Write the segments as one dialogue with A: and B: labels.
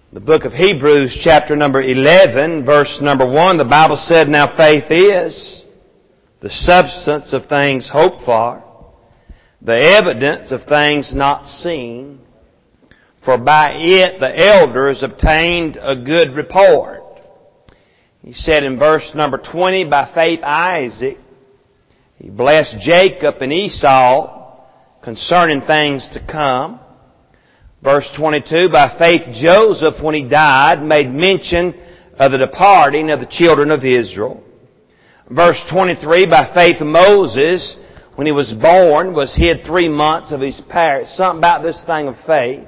A: The book of Hebrews, chapter number 11, verse number 1, the Bible said, "Now faith is the substance of things hoped for, the evidence of things not seen. For by it the elders obtained a good report." He said in verse number 20, by faith Isaac, he blessed Jacob and Esau concerning things to come. Verse 22, by faith Joseph, when he died, made mention of the departing of the children of Israel. Verse 23, by faith Moses, when he was born, was hid 3 months of his parents. Something about this thing of faith.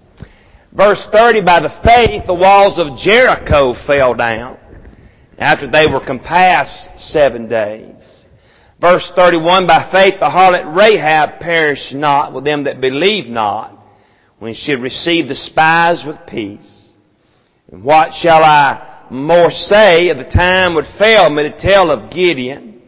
A: Verse 30, by the faith the walls of Jericho fell down after they were compassed 7 days. Verse 31, by faith the harlot Rahab perished not with them that believed not, when she had received the spies with peace. And what shall I more say? Of the time would fail me to tell of Gideon,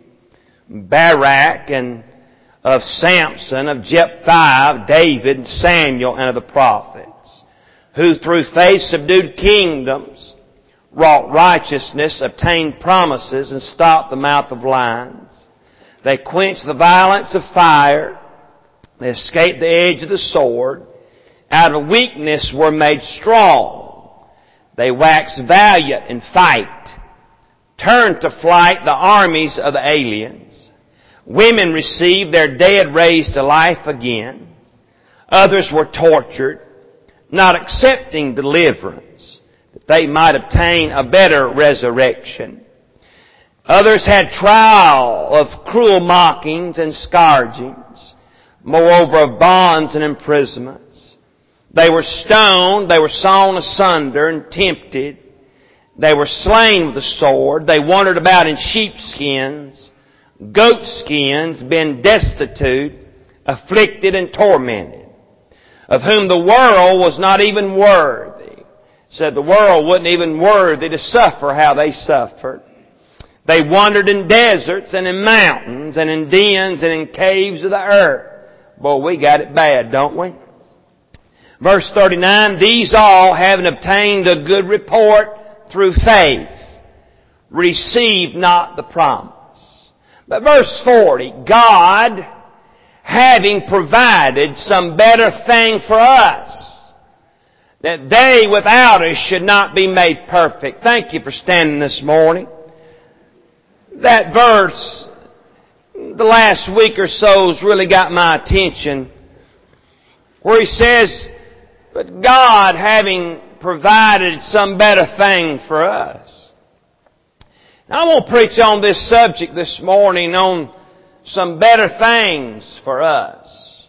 A: Barak, and of Samson, of Jephthah, of David, and Samuel, and of the prophets, who through faith subdued kingdoms, wrought righteousness, obtained promises, and stopped the mouth of lions. They quenched the violence of fire. They escaped the edge of the sword. Out of weakness were made strong. They waxed valiant in fight. Turned to flight the armies of the aliens. Women received their dead raised to life again. Others were tortured, not accepting deliverance, that they might obtain a better resurrection. Others had trial of cruel mockings and scourgings, moreover of bonds and imprisonments. They were stoned, they were sawn asunder and tempted. They were slain with the sword. They wandered about in sheepskins, goatskins, been destitute, afflicted and tormented, of whom the world was not even worthy. Said the world wasn't even worthy to suffer how they suffered. They wandered in deserts and in mountains and in dens and in caves of the earth. Boy, we got it bad, don't we? Verse 39, these all, having obtained a good report through faith, received not the promise. But verse 40, God, having provided some better thing for us, that they without us should not be made perfect. Thank you for standing this morning. That verse, the last week or so, has really got my attention, where he says, but God having provided some better thing for us. Now, I want to preach on this subject this morning, on some better things for us.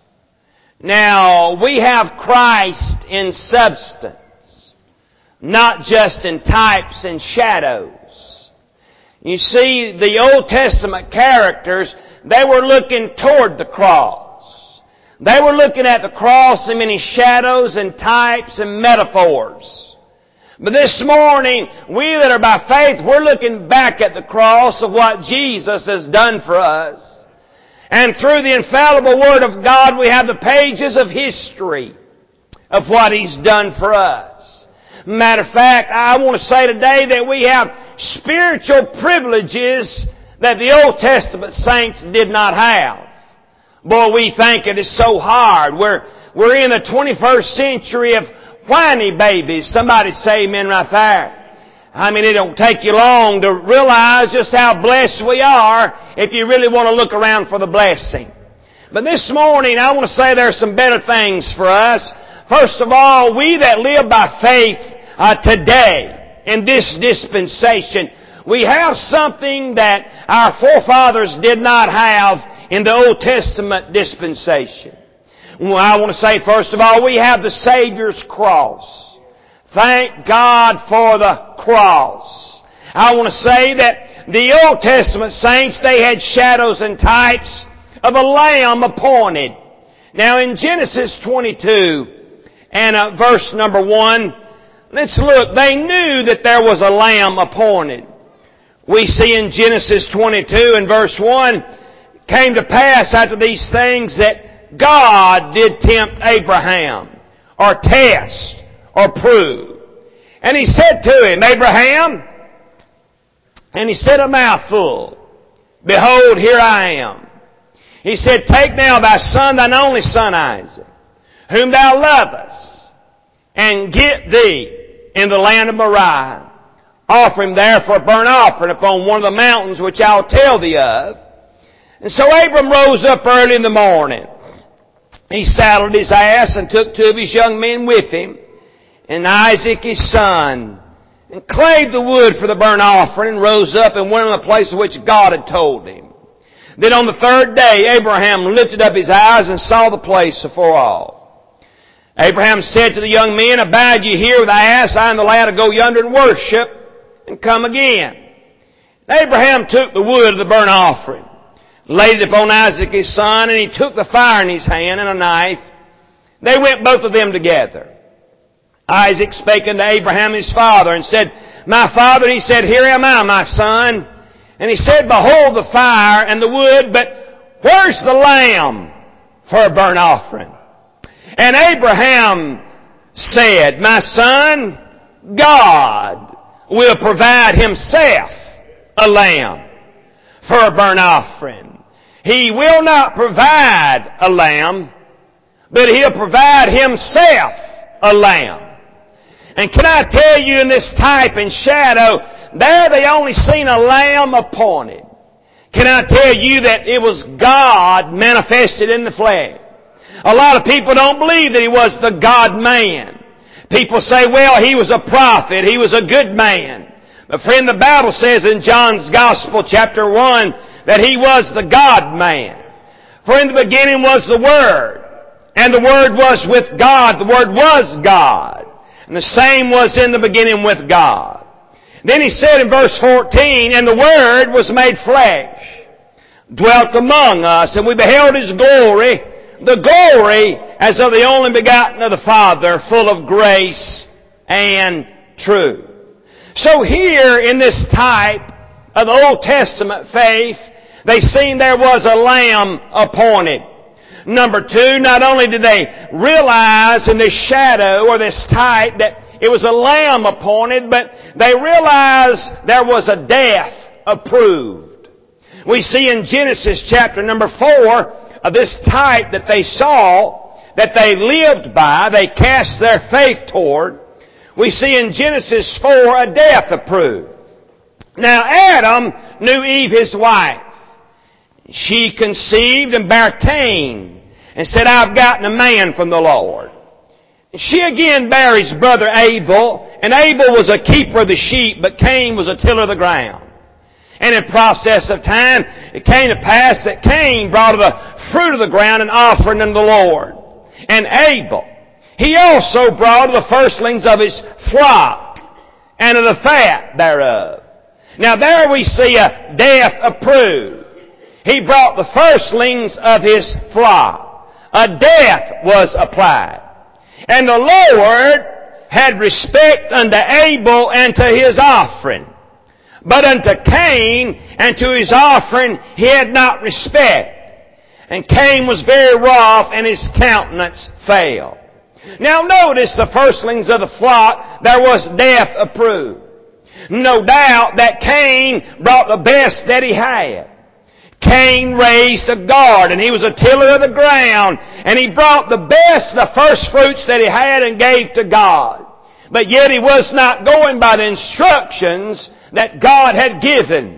A: Now, we have Christ in substance, not just in types and shadows. You see, the Old Testament characters, they were looking toward the cross. They were looking at the cross in many shadows and types and metaphors. But this morning, we that are by faith, we're looking back at the cross of what Jesus has done for us. And through the infallible Word of God, we have the pages of history of what He's done for us. Matter of fact, I want to say today that we have spiritual privileges that the Old Testament saints did not have. Boy, we think it is so hard. We're in the 21st century of whiny babies. Somebody say amen right there. I mean, it don't take you long to realize just how blessed we are if you really want to look around for the blessing. But this morning, I want to say there are some better things for us. First of all, we that live by faith today in this dispensation, we have something that our forefathers did not have in the Old Testament dispensation. Well, I want to say, first of all, we have the Savior's cross. Thank God for the cross. I want to say that the Old Testament saints, they had shadows and types of a lamb appointed. Now in Genesis 22 and verse number 1, let's look. They knew that there was a lamb appointed. We see in Genesis 22 and verse 1, came to pass after these things that God did tempt Abraham, or test, or prove. And he said to him, Abraham, and he said a mouthful, Behold, here I am. He said, Take now thy son, thine only son Isaac, whom thou lovest, and get thee in the land of Moriah. Offer him there for a burnt offering upon one of the mountains which I'll tell thee of. And so Abram rose up early in the morning. He saddled his ass and took 2 of his young men with him, and Isaac his son, and clave the wood for the burnt offering, and rose up and went on the place of which God had told him. Then on the 3rd day Abraham lifted up his eyes and saw the place afar off. Abraham said to the young men, Abide ye here with thy ass, I and the lad will go yonder and worship, and come again. Abraham took the wood of the burnt offering, laid it upon Isaac his son, and he took the fire in his hand and a knife. They went both of them together. Isaac spake unto Abraham his father, and said, My father. And he said, Here am I, my son. And he said, Behold the fire and the wood, but where's the lamb for a burnt offering? And Abraham said, My son, God will provide himself a lamb for a burnt offering. He will not provide a lamb, but He'll provide Himself a lamb. And can I tell you, in this type and shadow, there they only seen a lamb appointed. Can I tell you that it was God manifested in the flesh? A lot of people don't believe that He was the God-man. People say, well, He was a prophet, He was a good man. But friend, the Bible says in John's Gospel, chapter 1, that He was the God-man. For in the beginning was the Word, and the Word was with God. The Word was God. And the same was in the beginning with God. Then He said in verse 14, And the Word was made flesh, dwelt among us, and we beheld His glory, the glory as of the only begotten of the Father, full of grace and truth. So here in this type of the Old Testament faith, they seen there was a lamb appointed. Number 2, not only did they realize in this shadow or this type that it was a lamb appointed, but they realized there was a death approved. We see in Genesis chapter number 4 of this type that they saw, that they lived by, they cast their faith toward. We see in Genesis 4 a death approved. Now Adam knew Eve his wife. She conceived and bare Cain, and said, I've gotten a man from the Lord. She again bare his brother Abel, and Abel was a keeper of the sheep, but Cain was a tiller of the ground. And in process of time, it came to pass that Cain brought of the fruit of the ground an offering unto the Lord. And Abel, he also brought of the firstlings of his flock, and of the fat thereof. Now there we see a death approved. He brought the firstlings of his flock. A death was applied. And the Lord had respect unto Abel and to his offering. But unto Cain and to his offering he had not respect. And Cain was very wroth, and his countenance fell. Now notice the firstlings of the flock, there was death approved. No doubt that Cain brought the best that he had. Cain raised a garden. He was a tiller of the ground. And he brought the best, the first fruits that he had, and gave to God. But yet he was not going by the instructions that God had given.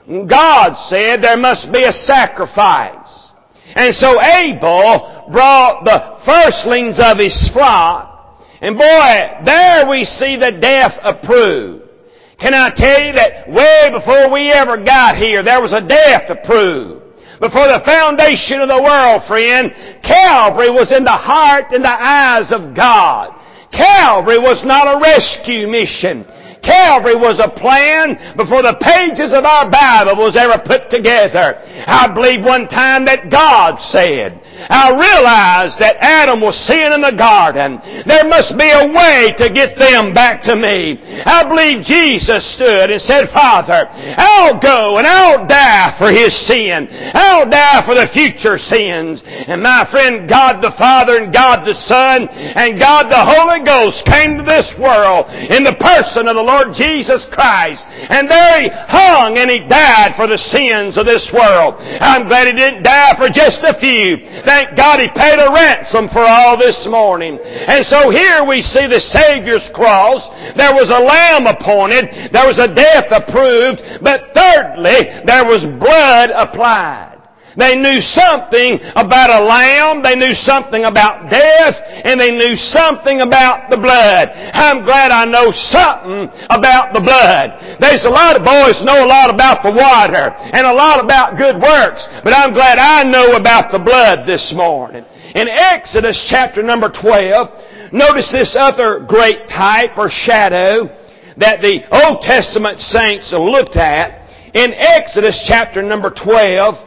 A: God said there must be a sacrifice. And so Abel brought the firstlings of his flock. And boy, there we see the death approved. Can I tell you that way before we ever got here, there was a death approved. Before the foundation of the world, friend, Calvary was in the heart and the eyes of God. Calvary was not a rescue mission. Calvary was a plan before the pages of our Bible was ever put together. I believe one time that God said, I realized that Adam was sin in the garden. There must be a way to get them back to me. I believe Jesus stood and said, Father, I'll go and I'll die for his sin. I'll die for the future sins. And my friend, God the Father and God the Son and God the Holy Ghost came to this world in the person of the Lord Jesus Christ. And there he hung and he died for the sins of this world. I'm glad he didn't die for just a few. Thank God he paid a ransom for all this morning. And so here we see the Savior's cross. There was a lamb appointed. There was a death approved. But thirdly, there was blood applied. They knew something about a lamb, they knew something about death, and they knew something about the blood. I'm glad I know something about the blood. There's a lot of boys know a lot about the water and a lot about good works, but I'm glad I know about the blood this morning. In Exodus chapter number 12, notice this other great type or shadow that the Old Testament saints looked at. In Exodus chapter number 12,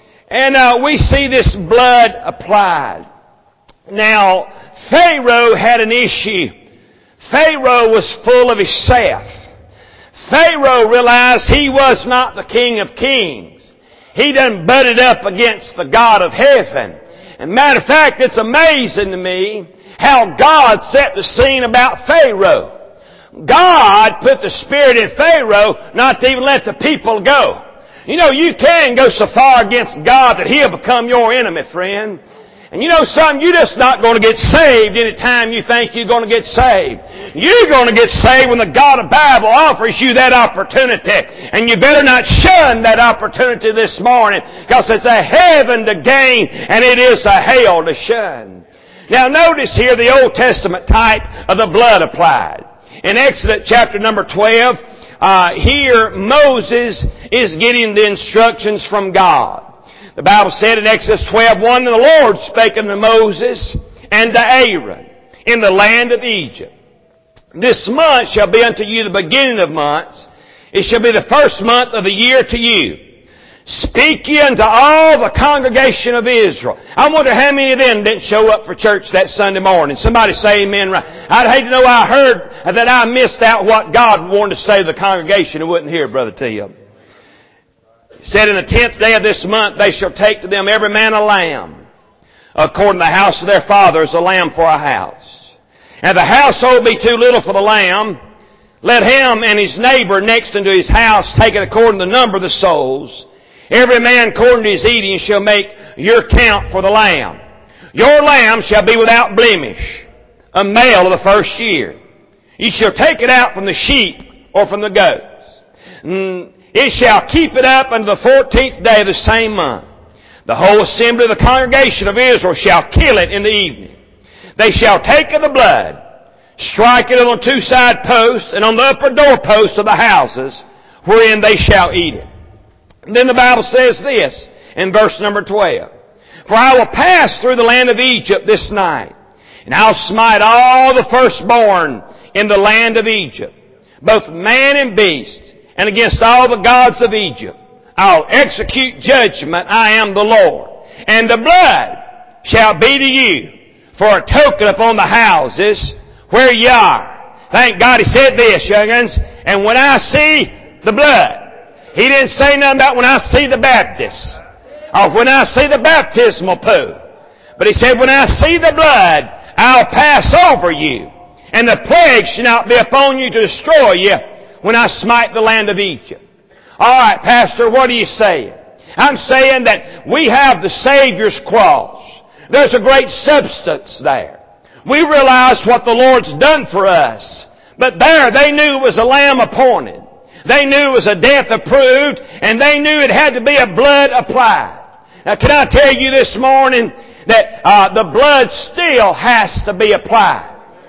A: and we see this blood applied. Now, Pharaoh had an issue. Pharaoh was full of himself. Pharaoh realized he was not the King of Kings. He done butted up against the God of heaven. And matter of fact, it's amazing to me how God set the scene about Pharaoh. God put the spirit in Pharaoh not to even let the people go. You know, you can go so far against God that He'll become your enemy, friend. And you know something? You're just not going to get saved any time you think you're going to get saved. You're going to get saved when the God of the Bible offers you that opportunity. And you better not shun that opportunity this morning, because it's a heaven to gain and it is a hell to shun. Now notice here the Old Testament type of the blood applied. In Exodus chapter number 12, here Moses is getting the instructions from God. The Bible said in Exodus 12:1, "And the Lord spake unto Moses and to Aaron in the land of Egypt. This month shall be unto you the beginning of months. It shall be the first month of the year to you. Speak ye unto all the congregation of Israel." I wonder how many of them didn't show up for church that Sunday morning. Somebody say amen. Right. I'd hate to know I heard that I missed out what God wanted to say to the congregation and wouldn't hear, Brother Tim. He said, "In the 10th day of this month they shall take to them every man a lamb, according to the house of their fathers, a lamb for a house. And if the household be too little for the lamb, let him and his neighbor next unto his house take it according to the number of the souls. Every man according to his eating shall make your count for the lamb. Your lamb shall be without blemish, a male of the first year. You shall take it out from the sheep or from the goats. It shall keep it up unto the 14th day of the same month. The whole assembly of the congregation of Israel shall kill it in the evening. They shall take of the blood, strike it on the two side posts and on the upper doorposts of the houses, wherein they shall eat it." And then the Bible says this in verse number 12. "For I will pass through the land of Egypt this night, and I'll smite all the firstborn in the land of Egypt, both man and beast, and against all the gods of Egypt I'll execute judgment. I am the Lord. And the blood shall be to you for a token upon the houses where ye are." Thank God he said this, young'uns. "And when I see the blood," he didn't say nothing about when I see the Baptist or when I see the baptismal pool. But he said, "When I see the blood, I'll pass over you, and the plague shall not be upon you to destroy you when I smite the land of Egypt." All right, Pastor, what are you saying? I'm saying that we have the Savior's cross. There's a great substance there. We realize what the Lord's done for us. But there, they knew it was a lamb appointed. They knew it was a death approved, and they knew it had to be a blood applied. Now, can I tell you this morning that the blood still has to be applied?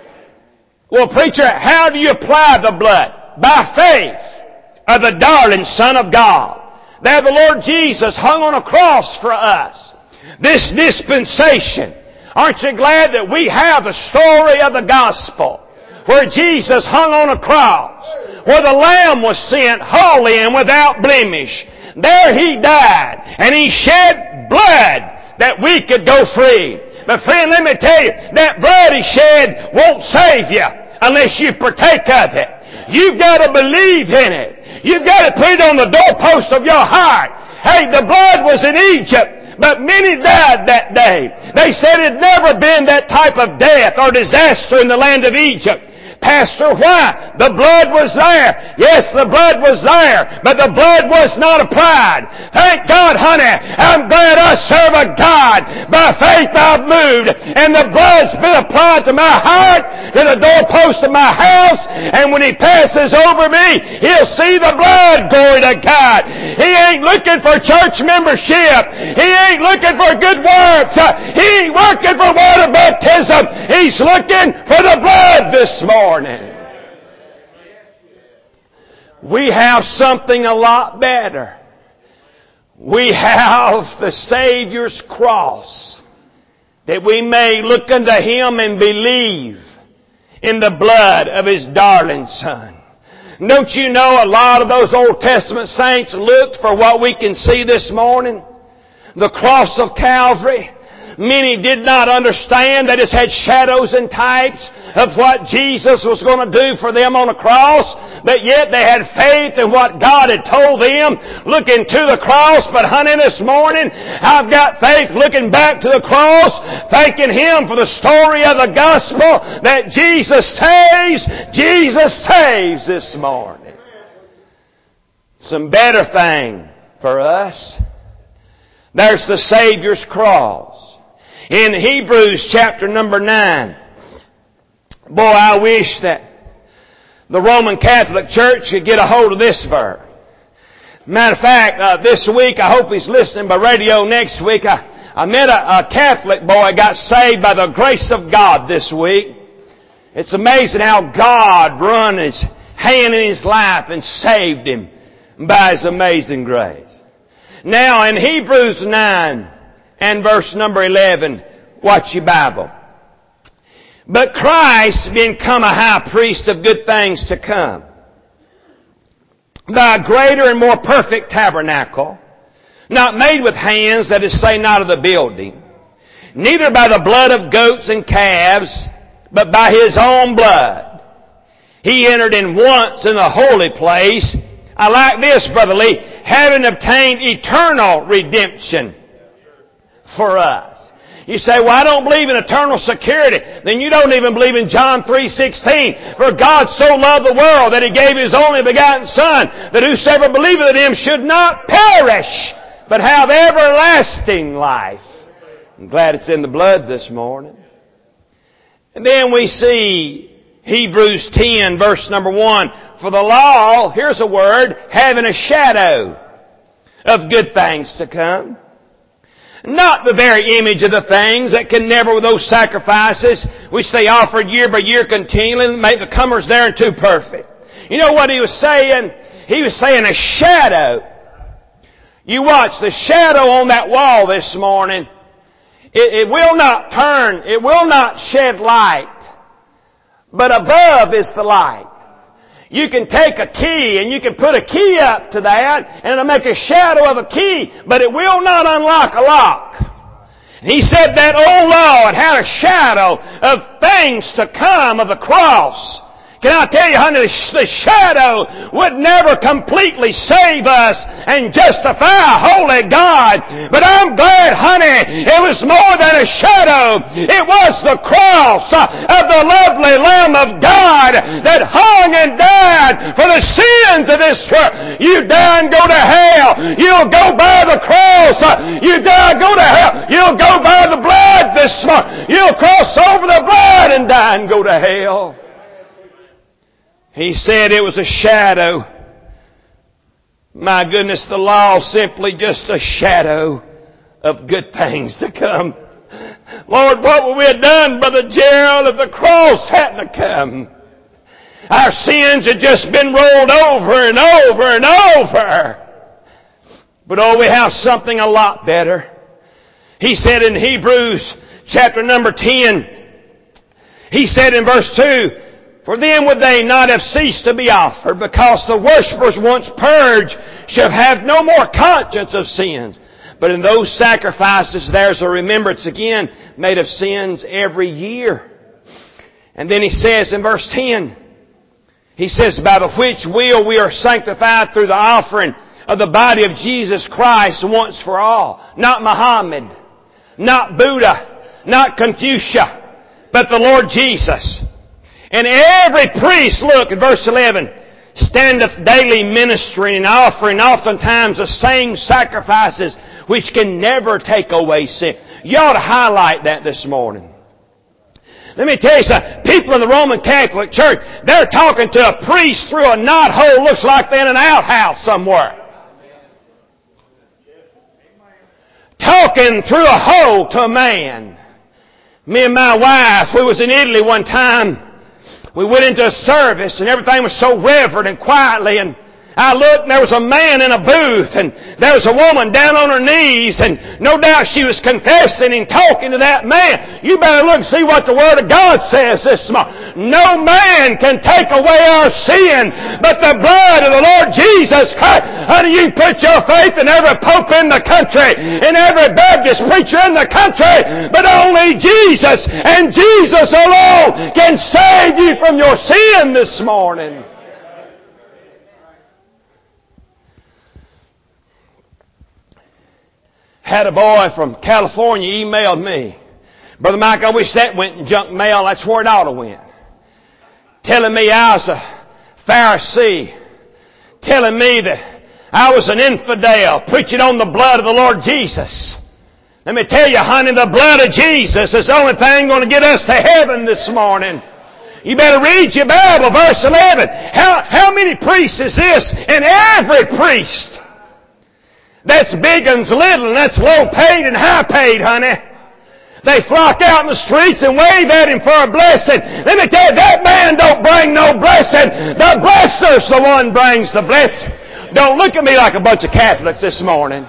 A: Well, preacher, how do you apply the blood? By faith of the darling Son of God. There the Lord Jesus hung on a cross for us. This dispensation. Aren't you glad that we have the story of the gospel where Jesus hung on a cross, where the Lamb was sent holy and without blemish. There He died, and He shed blood that we could go free. But friend, let me tell you, that blood He shed won't save you unless you partake of it. You've got to believe in it. You've got to put it on the doorpost of your heart. Hey, the blood was in Egypt, but many died that day. They said it had never been that type of death or disaster in the land of Egypt. Pastor, why? The blood was there. Yes, the blood was there, but the blood was not applied. Thank God, honey. I'm glad I serve a God. By faith I've moved, and the blood's been applied to my heart, to the doorpost of my house, and when He passes over me, He'll see the blood. Glory to God. He ain't looking for church membership. He ain't looking for good works. He ain't working for water baptism. He's looking for the blood this morning. We have something a lot better. We have the Savior's cross, that we may look unto Him and believe in the blood of His darling Son. Don't you know a lot of those Old Testament saints looked for what we can see this morning? The cross of Calvary. Many did not understand that it had shadows and types of what Jesus was going to do for them on the cross, but yet they had faith in what God had told them. Looking to the cross, but honey, this morning I've got faith looking back to the cross, thanking Him for the story of the gospel that Jesus saves this morning. Some better thing for us. There's the Savior's cross. In Hebrews chapter number 9, boy, I wish that the Roman Catholic Church could get a hold of this verse. Matter of fact, this week, I hope he's listening by radio next week, I met a Catholic boy got saved by the grace of God this week. It's amazing how God run His hand in his life and saved him by His amazing grace. Now, in Hebrews 9, and verse number 11, watch your Bible. But Christ being come a high priest of good things to come, by a greater and more perfect tabernacle, not made with hands, that is, say not of the building, neither by the blood of goats and calves, but by His own blood. He entered in once in the holy place. I like this, Brother Lee, having obtained eternal redemption for us. You say, well, I don't believe in eternal security. Then you don't even believe in John 3:16. For God so loved the world that He gave His only begotten Son, that whosoever believeth in Him should not perish, but have everlasting life. I'm glad it's in the blood this morning. And then we see Hebrews 10, verse number 1. For the law, here's a word, having a shadow of good things to come. Not the very image of the things that can never, with those sacrifices which they offered year by year continually, make the comers thereunto perfect. You know what he was saying? He was saying a shadow. You watch the shadow on that wall this morning. It will not turn, it will not shed light. But above is the light. You can take a key and you can put a key up to that and it'll make a shadow of a key, but it will not unlock a lock. And he said that old law, it had a shadow of things to come of the cross. Can I tell you, honey, the shadow would never completely save us and justify a holy God. But I'm glad, honey, it was more than a shadow. It was the cross of the lovely Lamb of God that hung and died for the sins of this world. You die and go to hell. You'll go by the cross. You die and go to hell. You'll go by the blood this morning. You'll cross over the blood and die and go to hell. He said it was a shadow. My goodness, the law simply just a shadow of good things to come. Lord, what would we have done, Brother Gerald, if the cross hadn't come? Our sins had just been rolled over and over and over. But oh, we have something a lot better. He said in Hebrews chapter number 10, he said in verse 2, For then would they not have ceased to be offered, because the worshippers once purged should have no more conscience of sins. But in those sacrifices there's a remembrance again made of sins every year. And then he says in verse 10, he says, by the which will we are sanctified through the offering of the body of Jesus Christ once for all. Not Muhammad, not Buddha, not Confucius, but the Lord Jesus. And every priest, look at verse 11, standeth daily ministering and offering oftentimes the same sacrifices which can never take away sin. You ought to highlight that this morning. Let me tell you something. People in the Roman Catholic Church, they're talking to a priest through a knothole. Looks like they're in an outhouse somewhere. Talking through a hole to a man. Me and my wife, we was in Italy one time. We went into a service and everything was so reverent and quietly, and I looked and there was a man in a booth and there was a woman down on her knees, and no doubt she was confessing and talking to that man. You better look and see what the Word of God says this morning. No man can take away our sin but the blood of the Lord Jesus Christ. Honey, you put your faith in every pope in the country, in every Baptist preacher in the country, but only Jesus and Jesus alone can save you from your sin this morning. Had a boy from California emailed me, Brother Mike, I wish that went in junk mail. That's where it ought to went. Telling me I was a Pharisee. Telling me that I was an infidel, preaching on the blood of the Lord Jesus. Let me tell you, honey, the blood of Jesus is the only thing going to get us to heaven this morning. You better read your Bible, verse 11. How many priests is this? And every priest. That's big and little, and that's low paid and high paid, honey. They flock out in the streets and wave at him for a blessing. Let me tell you, that man don't bring no blessing. The blesser's the one brings the blessing. Don't look at me like a bunch of Catholics this morning.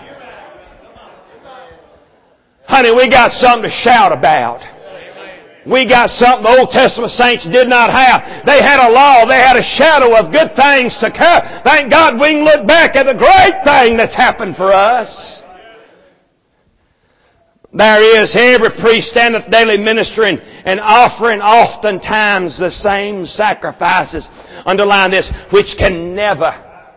A: Honey, we got something to shout about. We got something the Old Testament saints did not have. They had a law. They had a shadow of good things to come. Thank God we can look back at the great thing that's happened for us. There is every priest standeth daily ministering and offering oftentimes the same sacrifices. Underline this, which can never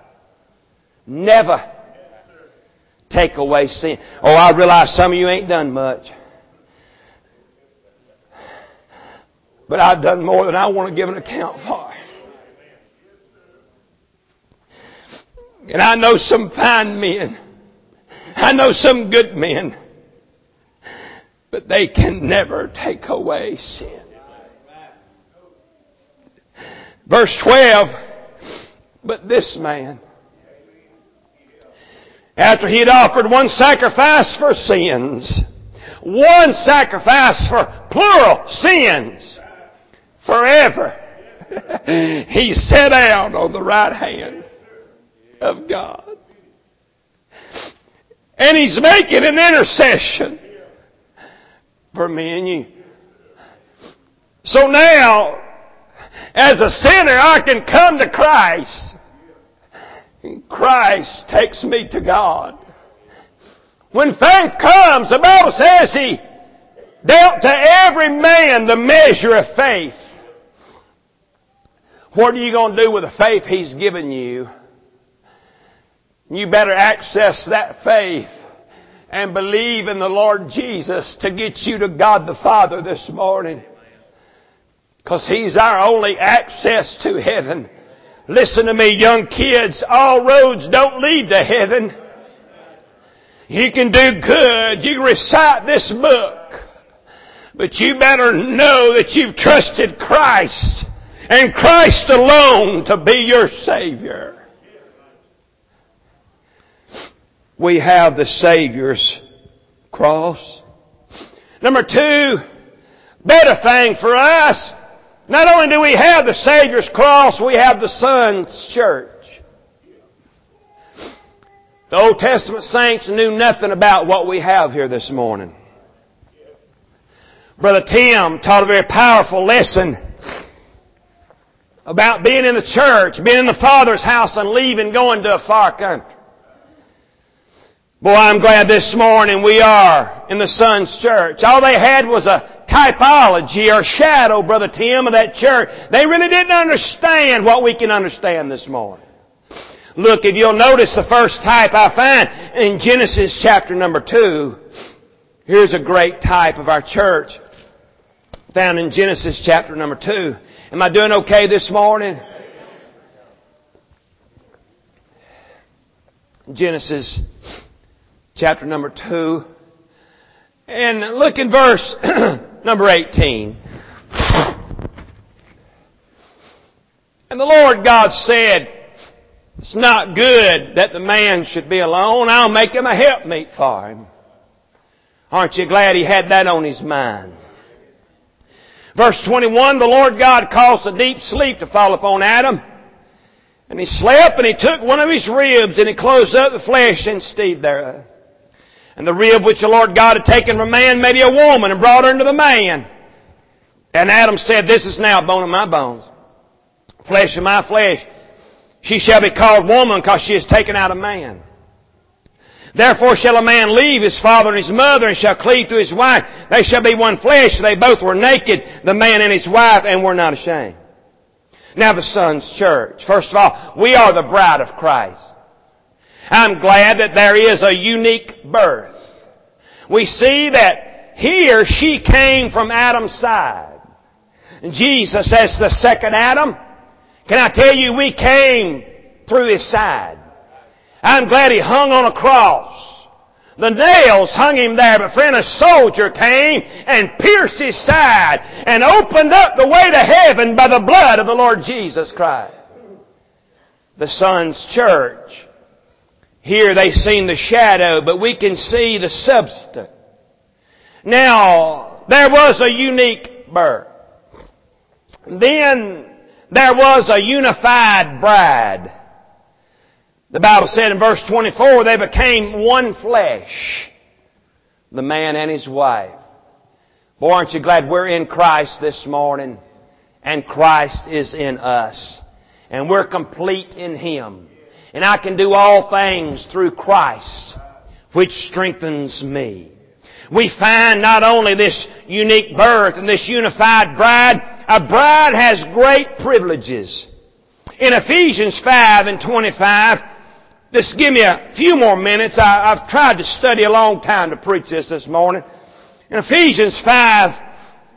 A: take away sin. Oh, I realize some of you ain't done much. But I've done more than I want to give an account for. And I know some fine men. I know some good men. But they can never take away sin. Verse 12. But this man, after he had offered one sacrifice for sins, one sacrifice for plural sins, forever, he sat down on the right hand of God. And he's making an intercession for me and you. So now, as a sinner, I can come to Christ. And Christ takes me to God. When faith comes, the Bible says He dealt to every man the measure of faith. What are you going to do with the faith He's given you? You better access that faith and believe in the Lord Jesus to get you to God the Father this morning. Because He's our only access to heaven. Listen to me, young kids. All roads don't lead to heaven. You can do good. You can recite this book. But you better know that you've trusted Christ and Christ alone to be your Savior. We have the Savior's cross. Number two, better thing for us, not only do we have the Savior's cross, we have the Son's church. The Old Testament saints knew nothing about what we have here this morning. Brother Tim taught a very powerful lesson about being in the church, being in the Father's house and leaving, going to a far country. Boy, I'm glad this morning we are in the Son's church. All they had was a typology or shadow, Brother Tim, of that church. They really didn't understand what we can understand this morning. Look, if you'll notice the first type I find in Genesis chapter number 2. Here's a great type of our church found in Genesis chapter number 2. Am I doing okay this morning? Genesis chapter number 2. And look in verse number 18. And the Lord God said, it's not good that the man should be alone. I'll make him a helpmeet for him. Aren't you glad He had that on His mind? Verse 21, the Lord God caused a deep sleep to fall upon Adam. And he slept, and He took one of his ribs, and He closed up the flesh and stayed thereof. And the rib which the Lord God had taken from man made He a woman, and brought her unto the man. And Adam said, this is now bone of my bones, flesh of my flesh. She shall be called woman, because she is taken out of man. Therefore shall a man leave his father and his mother, and shall cleave to his wife. They shall be one flesh. They both were naked, the man and his wife, and were not ashamed. Now the Son's church. First of all, we are the bride of Christ. I'm glad that there is a unique birth. We see that here she came from Adam's side. Jesus as the second Adam. Can I tell you, we came through His side. I'm glad He hung on a cross. The nails hung Him there, but friend, a soldier came and pierced His side and opened up the way to heaven by the blood of the Lord Jesus Christ. The Son's church. Here they've seen the shadow, but we can see the substance. Now, there was a unique birth. Then there was a unified bride. The Bible said in verse 24, they became one flesh, the man and his wife. Boy, aren't you glad we're in Christ this morning, and Christ is in us, and we're complete in Him. And I can do all things through Christ, which strengthens me. We find not only this unique birth and this unified bride, a bride has great privileges. In Ephesians 5 and 25, just give me a few more minutes. I've tried to study a long time to preach this morning. In Ephesians 5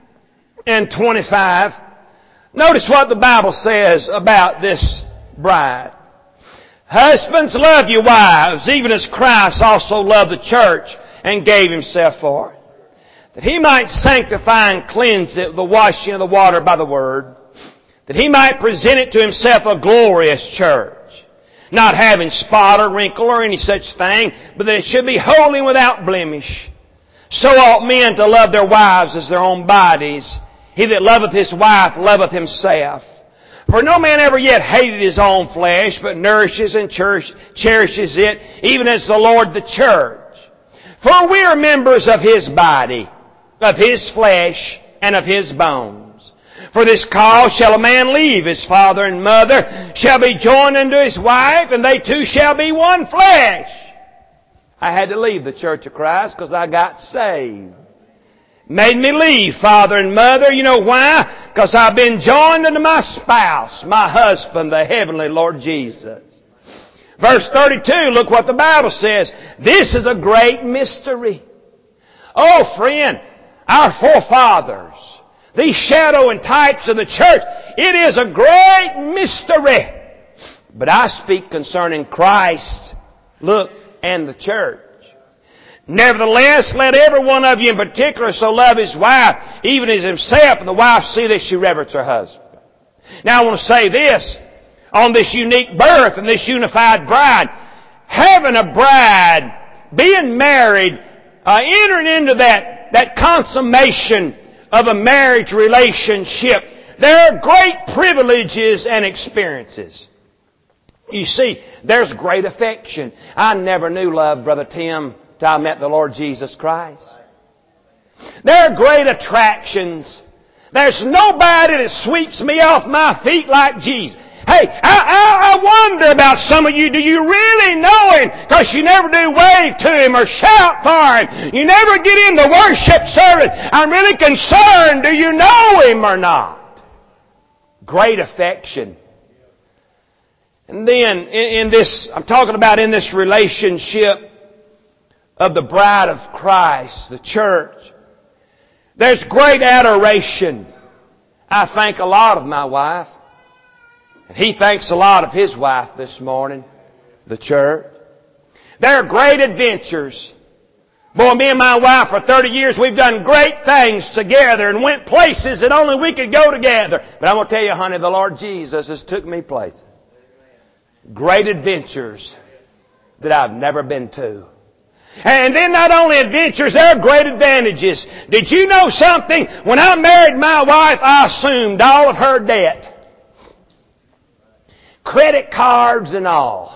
A: and 25, notice what the Bible says about this bride. Husbands, love your wives, even as Christ also loved the church and gave Himself for it, that He might sanctify and cleanse it with the washing of the water by the Word, that He might present it to Himself a glorious church, not having spot or wrinkle or any such thing, but that it should be holy and without blemish. So ought men to love their wives as their own bodies. He that loveth his wife loveth himself. For no man ever yet hated his own flesh, but nourishes and cherishes it, even as the Lord the church. For we are members of His body, of His flesh, and of His bones. For this cause shall a man leave his father and mother, shall be joined unto his wife, and they two shall be one flesh. I had to leave the Church of Christ because I got saved. Made me leave father and mother. You know why? Because I've been joined unto my spouse, my husband, the heavenly Lord Jesus. Verse 32, look what the Bible says. This is a great mystery. Oh, friend, our forefathers, these shadow and types of the church, it is a great mystery. But I speak concerning Christ, look, and the church. Nevertheless, let every one of you in particular so love his wife, even as himself, and the wife see that she reverence her husband. Now I want to say this, on this unique birth and this unified bride, having a bride, being married, entering into that consummation of a marriage relationship, there are great privileges and experiences. You see, there's great affection. I never knew love, Brother Tim, till I met the Lord Jesus Christ. There are great attractions.
B: There's nobody that sweeps me off my feet like Jesus. Hey, I wonder about some of you. Do you really know Him? Because you never do wave to Him or shout for Him. You never get in the worship service. I'm really concerned. Do you know Him or not? Great affection. And then in this, I'm talking about in this relationship of the bride of Christ, the church, there's great adoration. I thank a lot of my wife. And he thanks a lot of his wife this morning, the church. There are great adventures. Boy, me and my wife for 30 years, we've done great things together and went places that only we could go together. But I'm going to tell you, honey, the Lord Jesus has took me places. Great adventures that I've never been to. And then not only adventures, there are great advantages. Did you know something? When I married my wife, I assumed all of her debt. Credit cards and all.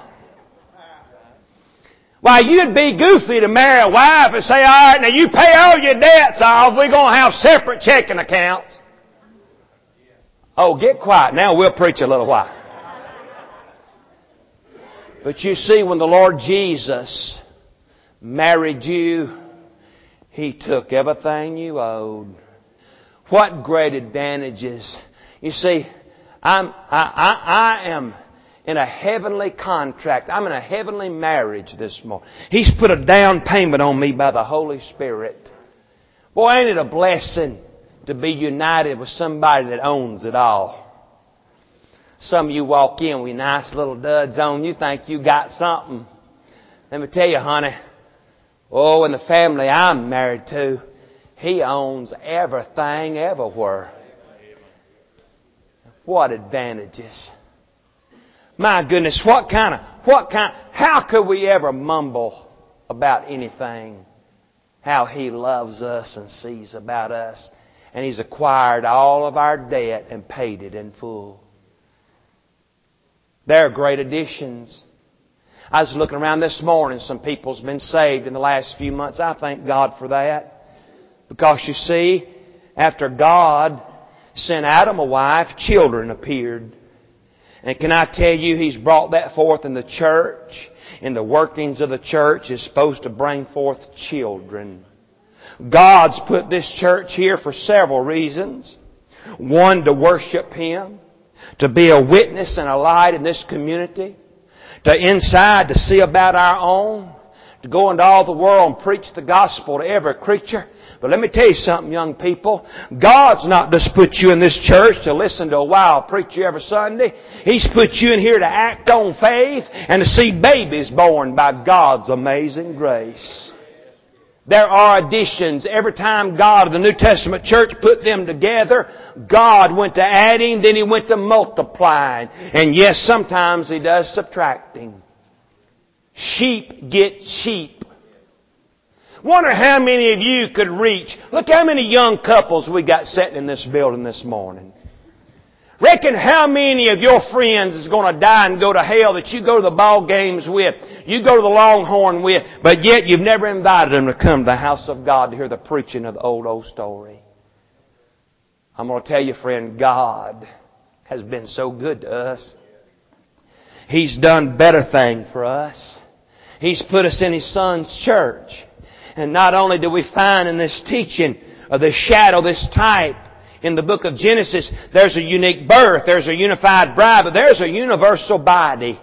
B: Why, you'd be goofy to marry a wife and say, all right, now you pay all your debts off. We're going to have separate checking accounts. Oh, get quiet. Now we'll preach a little while. But you see, when the Lord Jesus married you, He took everything you owed. What great advantages. You see, I am in a heavenly contract. I'm in a heavenly marriage this morning. He's put a down payment on me by the Holy Spirit. Boy, ain't it a blessing to be united with somebody that owns it all. Some of you walk in with nice little duds on. You think you got something. Let me tell you, honey. Oh, in the family I'm married to, he owns everything everywhere. What advantages. My goodness, how could we ever mumble about anything? How He loves us and sees about us. And He's acquired all of our debt and paid it in full. There are great additions. I was looking around this morning. Some people's been saved in the last few months. I thank God for that. Because you see, after God sent Adam a wife, children appeared. And can I tell you, He's brought that forth in the church. In the workings of the church is supposed to bring forth children. God's put this church here for several reasons. One, to worship Him. To be a witness and a light in this community. To inside, to see about our own. To go into all the world and preach the gospel to every creature. But let me tell you something, young people. God's not just put you in this church to listen to a wild preacher every Sunday. He's put you in here to act on faith and to see babies born by God's amazing grace. There are additions. Every time God, the New Testament church, put them together, God went to adding, then He went to multiplying. And yes, sometimes He does subtracting. Sheep get sheep. Wonder how many of you could reach. Look how many young couples we got sitting in this building this morning. Reckon how many of your friends is going to die and go to hell that you go to the ball games with, you go to the Longhorn with, but yet you've never invited them to come to the house of God to hear the preaching of the old story. I'm going to tell you, friend, God has been so good to us. He's done better things for us. He's put us in His Son's church. And not only do we find in this teaching of this shadow, this type, in the book of Genesis, there's a unique birth, there's a unified bride, but there's a universal body.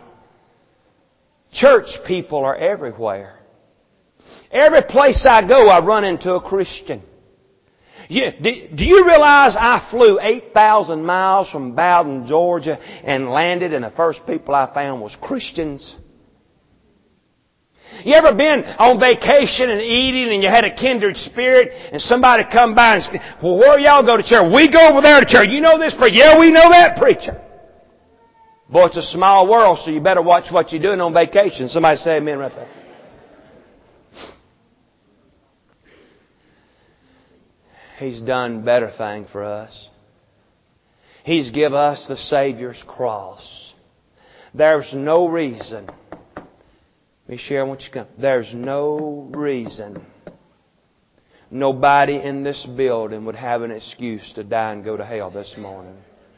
B: Church people are everywhere. Every place I go, I run into a Christian. Do you realize I flew 8,000 miles from Bowden, Georgia, and landed, and the first people I found was Christians? You ever been on vacation and eating and you had a kindred spirit and somebody come by and say, well, where y'all go to church? We go over there to church. You know this preacher? Yeah, we know that preacher. Boy, it's a small world, so you better watch what you're doing on vacation. Somebody say amen right there. He's done better thing for us. He's given us the Savior's cross. There's no reason. Let me share what you come. There's no reason nobody in this building would have an excuse to die and go to hell this morning.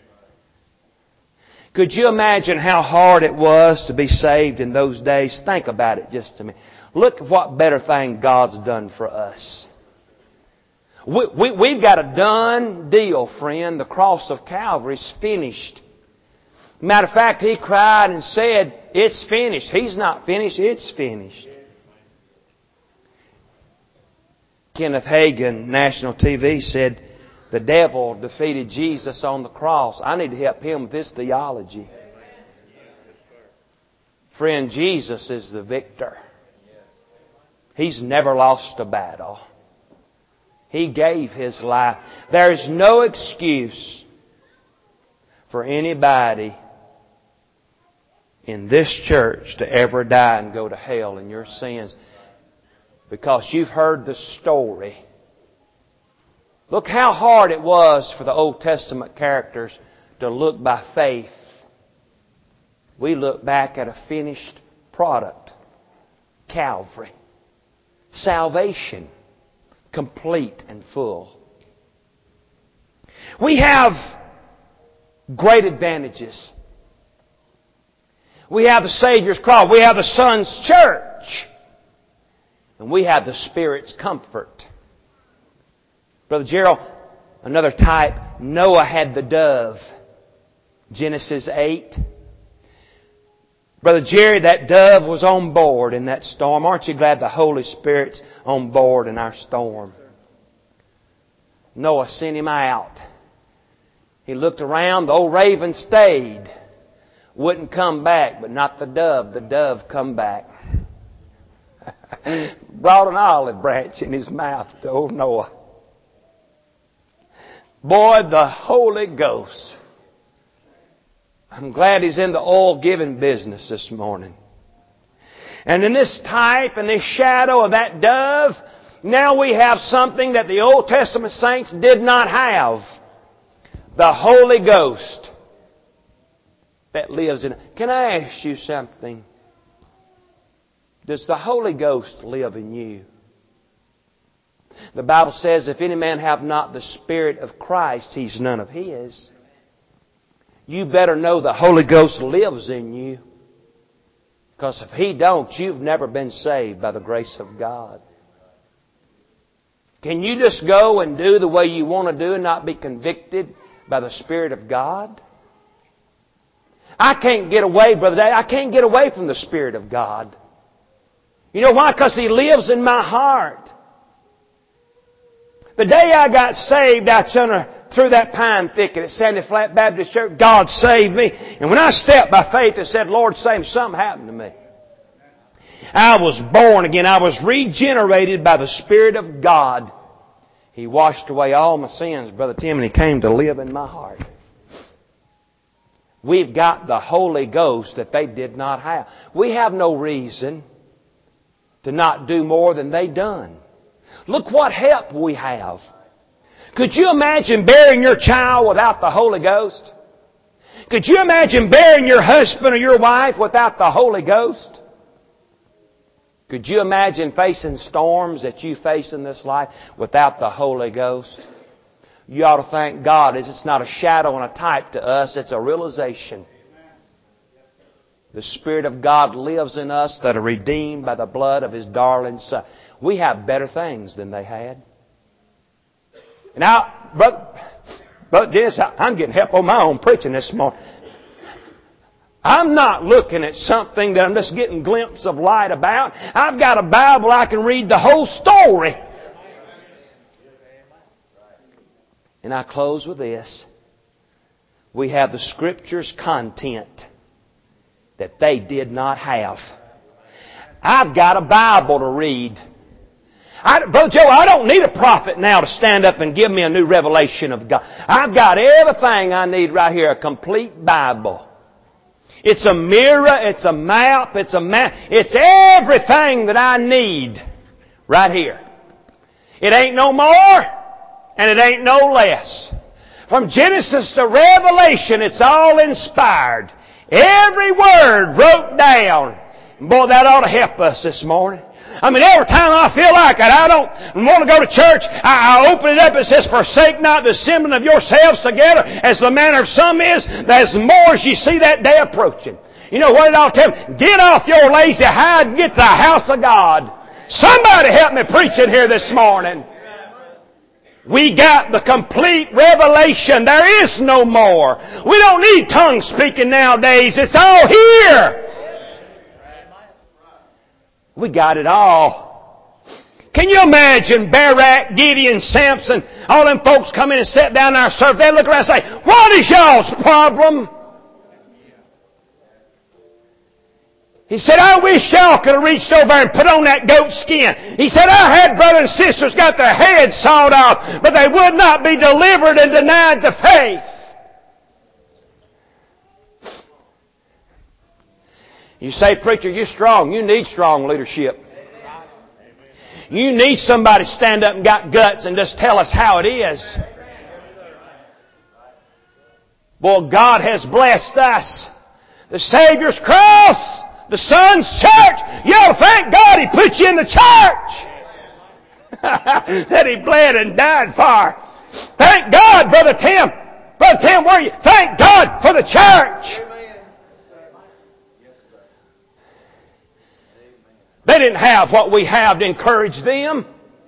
B: Could you imagine how hard it was to be saved in those days? Think about it just a minute. Look at what better thing God's done for us. We've got a done deal, friend. The cross of Calvary's finished. Matter of fact, He cried and said, it's finished. He's not finished, it's finished. Kenneth Hagin, national TV, said, the devil defeated Jesus on the cross. I need to help him with this theology. Friend, Jesus is the victor. He's never lost a battle. He gave His life. There is no excuse for anybody in this church to ever die and go to hell in your sins, because you've heard the story. Look how hard it was for the Old Testament characters to look by faith. We look back at a finished product. Calvary. Salvation. Complete and full. We have great advantages. We have the Savior's cross. We have the Son's church. And we have the Spirit's comfort. Brother Gerald, another type, Noah had the dove. Genesis 8. Brother Jerry, that dove was on board in that storm. Aren't you glad the Holy Spirit's on board in our storm? Noah sent him out. He looked around. The old raven stayed. Wouldn't come back, but not the dove. The dove come back. Brought an olive branch in his mouth to old Noah. Boy, the Holy Ghost. I'm glad He's in the oil-giving business this morning. And in this type and this shadow of that dove, now we have something that the Old Testament saints did not have. The Holy Ghost that lives in. Can I ask you something? Does the Holy Ghost live in you? The Bible says, if any man have not the Spirit of Christ, he's none of His. You better know the Holy Ghost lives in you. Because if He don't, you've never been saved by the grace of God. Can you just go and do the way you want to do and not be convicted by the Spirit of God? I can't get away, Brother Dave. I can't get away from the Spirit of God. You know why? Because He lives in my heart. The day I got saved out through that pine thicket at Sandy Flat Baptist Church, God saved me. And when I stepped by faith and said, Lord, save me, something happened to me. I was born again. I was regenerated by the Spirit of God. He washed away all my sins, Brother Tim, and He came to live in my heart. We've got the Holy Ghost that they did not have. We have no reason to not do more than they done. Look what help we have. Could you imagine bearing your child without the Holy Ghost? Could you imagine bearing your husband or your wife without the Holy Ghost? Could you imagine facing storms that you face in this life without the Holy Ghost? You ought to thank God. It's not a shadow and a type to us. It's a realization. The Spirit of God lives in us that are redeemed by the blood of His darling Son. We have better things than they had. Now, Brother Dennis, I'm getting help on my own preaching this morning. I'm not looking at something that I'm just getting a glimpse of light about. I've got a Bible I can read the whole story. And I close with this. We have the Scripture's content that they did not have. I've got a Bible to read. Brother Joe, I don't need a prophet now to stand up and give me a new revelation of God. I've got everything I need right here, a complete Bible. It's a mirror, it's a map, it's everything that I need right here. It ain't no more, and it ain't no less. From Genesis to Revelation, it's all inspired. Every word wrote down. Boy, that ought to help us this morning. I mean, every time I feel like it, I don't want to go to church, I open it up, it says, forsake not the assembling of yourselves together, as the manner of some is, as more as you see that day approaching. You know what it ought to tell me? Get off your lazy hide and get to the house of God. Somebody help me preach it here this morning. We got the complete revelation. There is no more. We don't need tongue speaking nowadays. It's all here. We got it all. Can you imagine Barak, Gideon, Samson, all them folks come in and sit down in our service? They look around and say, what is y'all's problem? He said, I wish y'all could have reached over and put on that goat skin. He said, I had brothers and sisters got their heads sawed off, but they would not be delivered and denied the faith. You say, preacher, you're strong. You need strong leadership. You need somebody to stand up and got guts and just tell us how it is. Boy, God has blessed us. The Savior's cross, the Son's church. You ought to thank God He put you in the church. That He bled and died for. Thank God, Brother Tim. Brother Tim, where are you? Thank God for the church. They didn't have what we have to encourage them.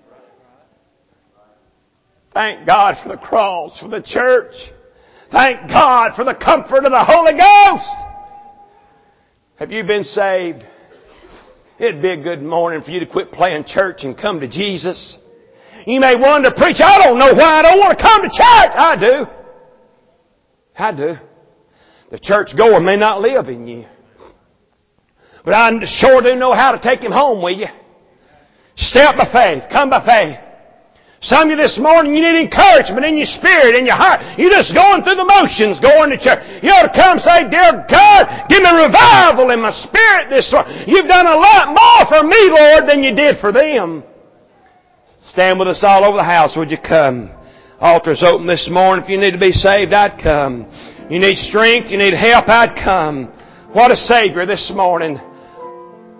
B: Thank God for the cross, for the church. Thank God for the comfort of the Holy Ghost. Have you been saved? It'd be a good morning for you to quit playing church and come to Jesus. You may wonder, preacher, I don't know why I don't want to come to church. I do. The church goer may not live in you. But I sure do know how to take him home with you. Step by faith. Come by faith. Some of you this morning, you need encouragement in your spirit, in your heart. You're just going through the motions, going to church. You ought to come and say, dear God, give me revival in my spirit this morning. You've done a lot more for me, Lord, than you did for them. Stand with us all over the house. Would you come? Altar's open this morning. If you need to be saved, I'd come. You need strength, you need help, I'd come. What a Savior this morning.